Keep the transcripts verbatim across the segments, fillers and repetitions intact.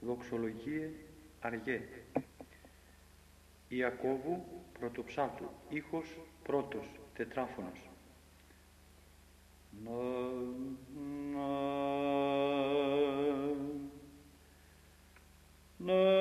δοξολογίε αργέ. Ιακώβου πρωτοψάλτου, ήχος πρώτος, τετράφωνος. Να, να, να.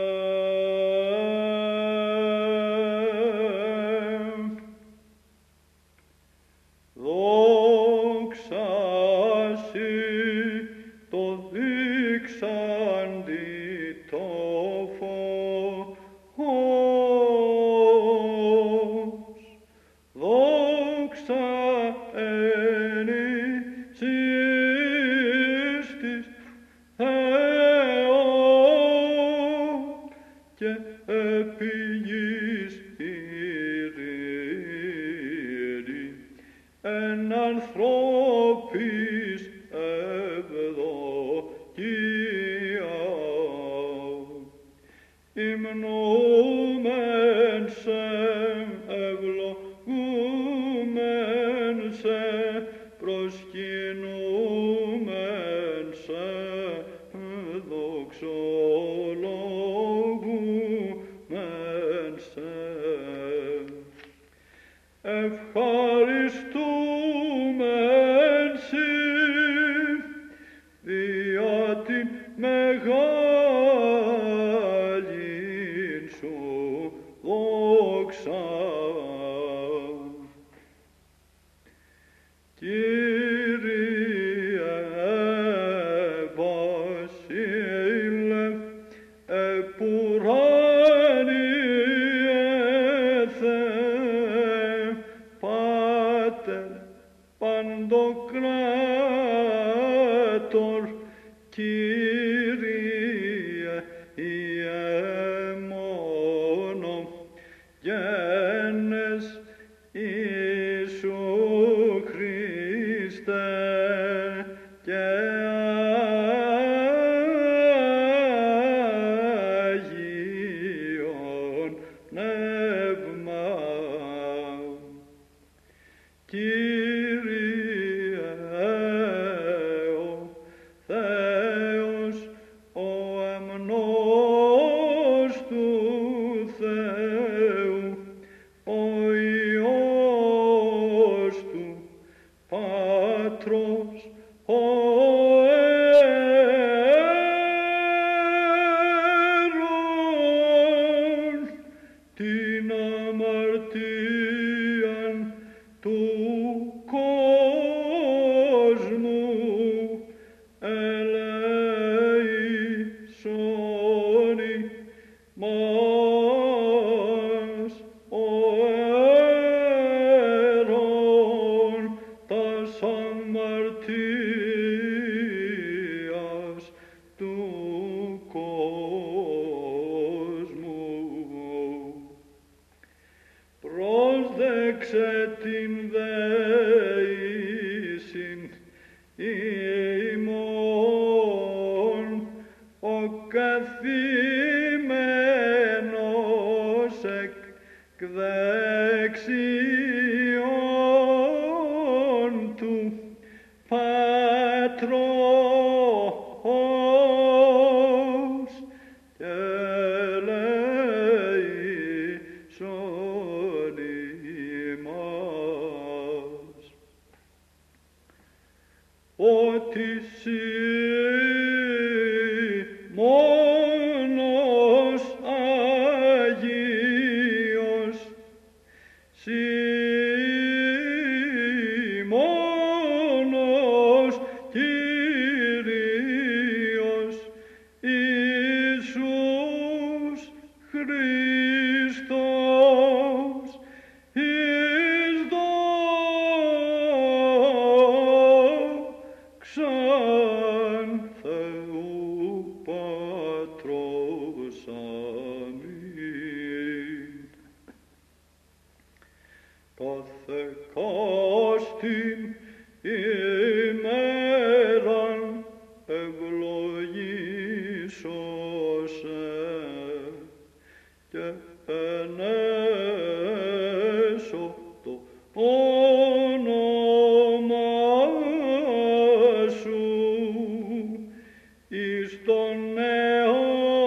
Στον αιώνα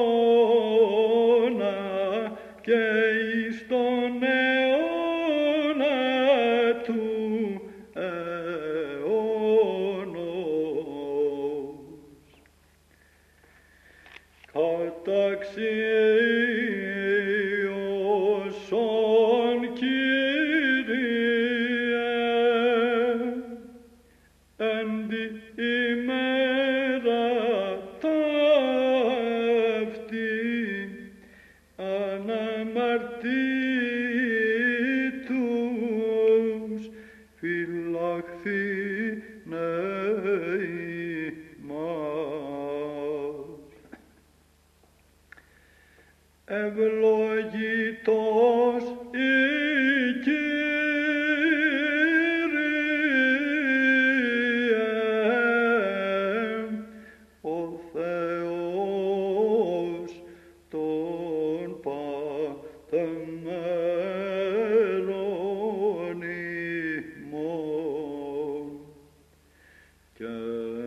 καταξίωσον Κύριε, εν τη ημέρα ταύτη αναμαρτήτους φυλαχθήνε ημάς. Ευλογητός η Κύριε, ο Θεός των πατημέρων ημών, και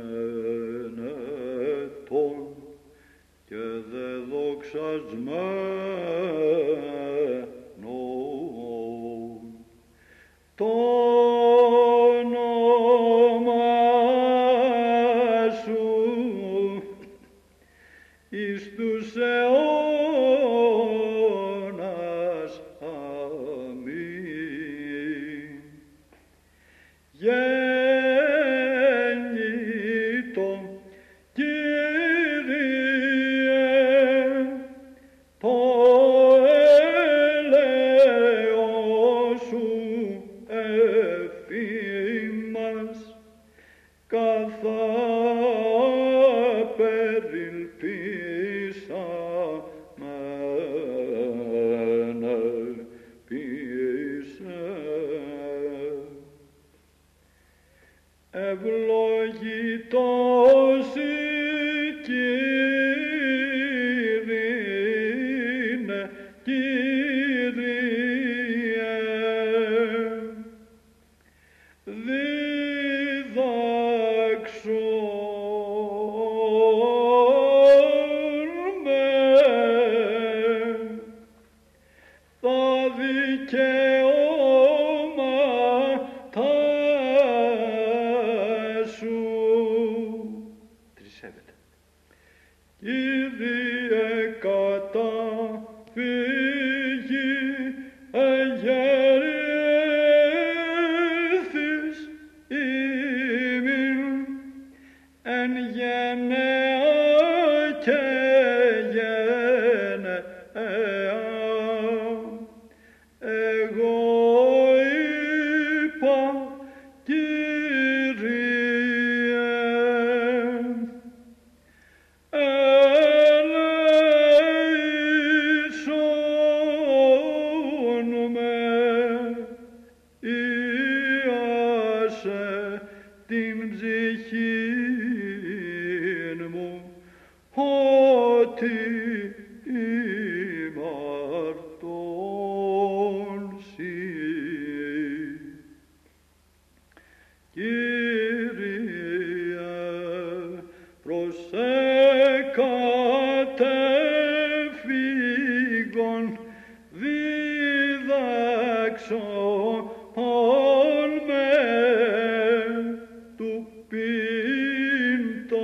ενετών και δε δοξασμένων το όνομα σου εις τους αιώνας. Αμήν. Γέννητο Κύριε, το έλεος σου εφήμας, καθά περιλπίσαμενε ποιήσε. Ευλογητός η Κύριε, Κύριε, διδάξον με τα δικαιώματα σου. Τρισεύεται. Κύριε, καταφύγει εγερήθης ημίν, εν γενναία και γενναία. Εγώ είπα, Κύριε, ελέησον με, ιάσε την ψυχήν μου, ότι ημαρτών σοι. Κύριε, προσέκατεφύγον διδάξον με του πειν το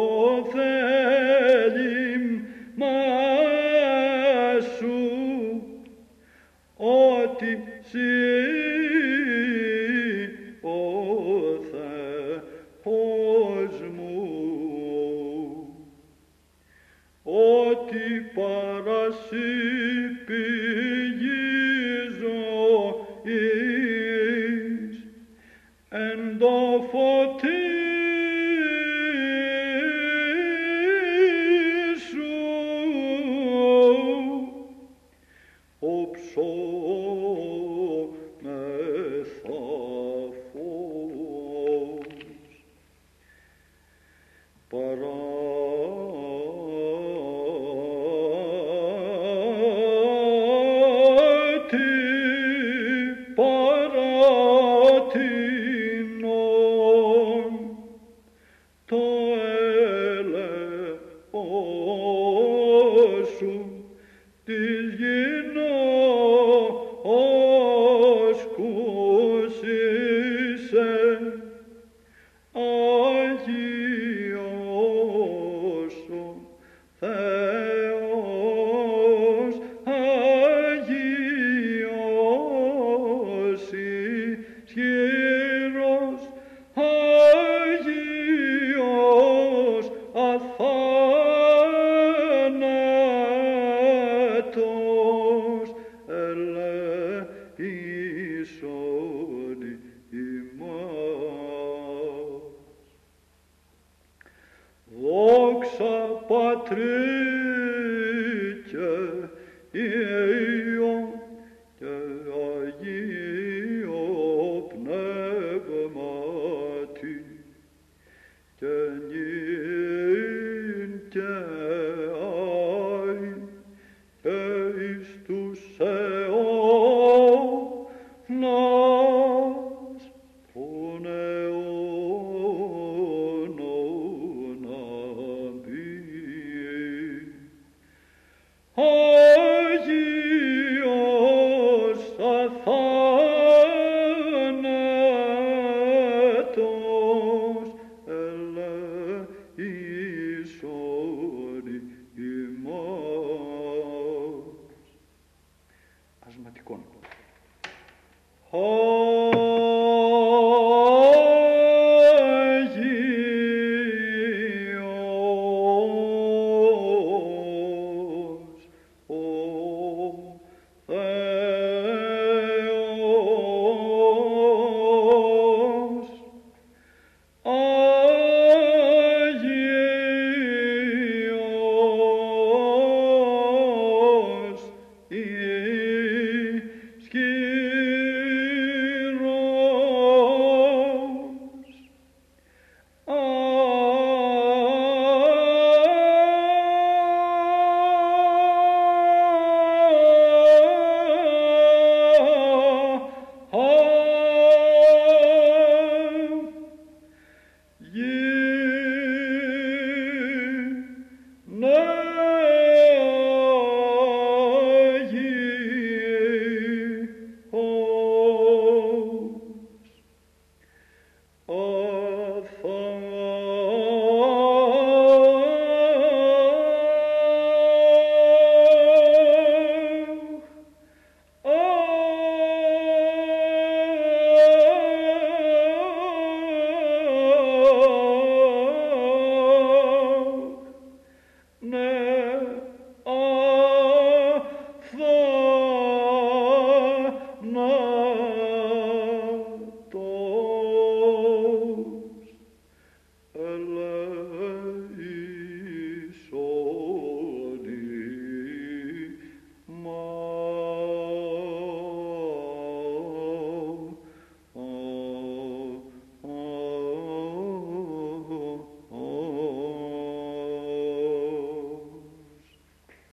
θέλημά σου, ότι σοι ο Θεός μου, ότι παρασύ πηγή ζωής, εν το φωτί σου όψομεθα φως. Παράτι, παράτινον το έλεος σου της γινός κούσισε, Άγιος ο Θεός. Πατρί και Υιόν και Αγίο Πνεύματι, και νυν και αΐ και εις τους αιώνας των αιώνων. Αμήν. Άγιος αθάνατος, ελέησον ημάς. Ασματικών. Άγιος ο Θεός, Άγιος ισχυρός, Αγιε, ναι.